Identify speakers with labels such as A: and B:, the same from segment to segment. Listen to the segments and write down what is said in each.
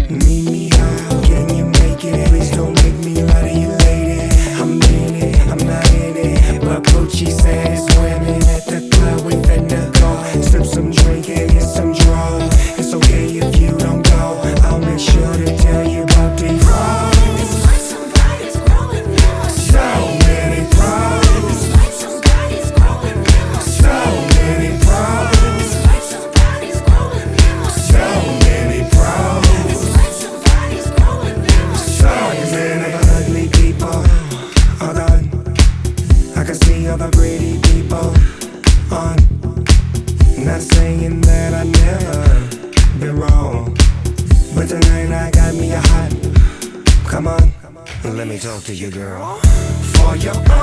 A: Meet me out, can you make it? Please don't make me lie to you, lady. I'm in it, I'm not in it, but Gucci says women at the club, we finna go. Sip some drink and hit some draw. It's okay if you don't go, I'll make sure to tell you about these pros.
B: It's like somebody's growing up.
A: So many pros.
B: It's like somebody's growing up.
A: So many pros.
B: It's like somebody's growing up.
A: So many pros.
B: It's like somebody's growing up.
A: So many ugly people. Hold on, I can see all the pretty people on. Not saying that I never been wrong, but tonight I got me a hot. Come on, let me talk to you, girl. For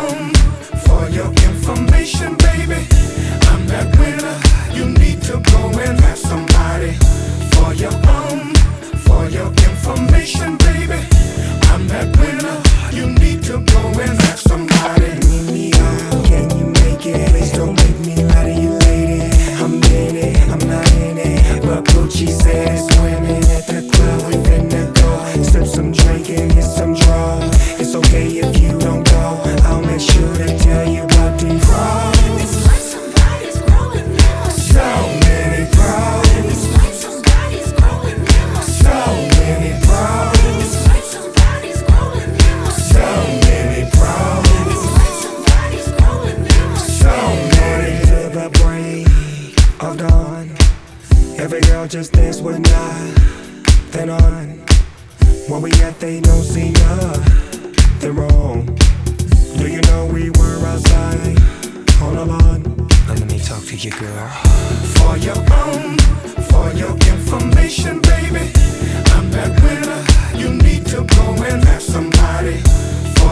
A: your information, baby, I'm that winner. You need to go and have somebody. For your information, baby, I'm that winner. You need to go and have somebody. Meet me out, can you make it? Please don't make me lie to you, lady. I'm in it, I'm not in it, but Gucci says women at the club, we finna go. Sip some drink and hit some draw. It's okay if you don't go, I'll make sure to tell you about these pros.
B: It's like somebody's growing up.
A: So many pros.
B: It's like somebody's growing up.
A: So many pros.
B: It's like somebody's growing up.
A: So many pros.
B: It's like somebody's growing up.
A: So many to the break of dawn. Every girl just dance with nothing on. Where we at, they don't see nothing wrong. Do you know we were outside on the lawn? Now let me talk to you, girl. For your information, baby, I'm that winner. You need to go and have somebody. For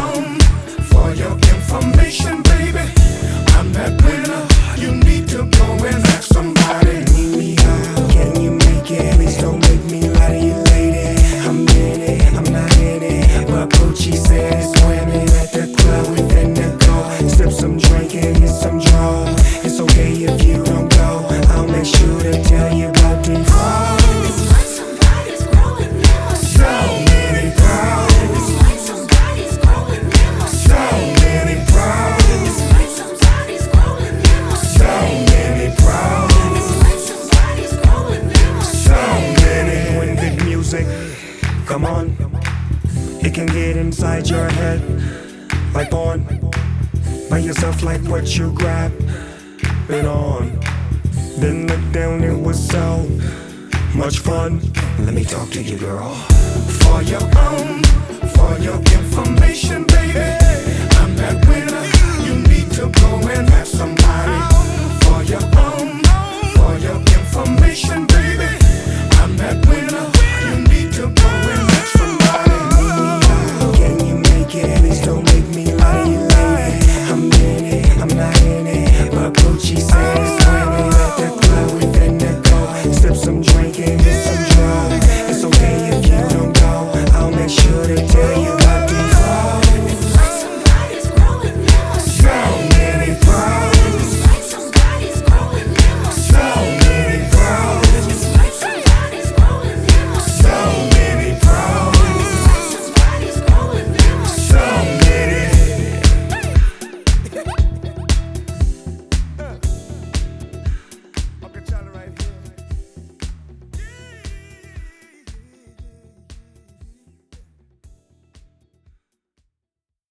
A: your information, baby, I'm that winner. You need to go and have somebody. Meet me out, can you make it? Please don't make me lie to you, lady. I'm in it, I'm not in it, but Gucci says women at the club, we finna go. Sip some drink and hit some draw. It's okay if you don't go, I'll make sure to tell you about these pros.
B: It's like somebody's growing up.
A: So many pros.
B: It's like somebody's growing up.
A: So many pros.
B: It's like somebody's growing up.
A: So many pros.
B: It's like somebody's growing up.
A: So many. When big music, come on, it can get inside your head like porn. By yourself like what you grab it on. Then look down, it was so much fun. Let me talk to you, girl. For your information, baby, I'm that winner. You need to go and have somebody. For your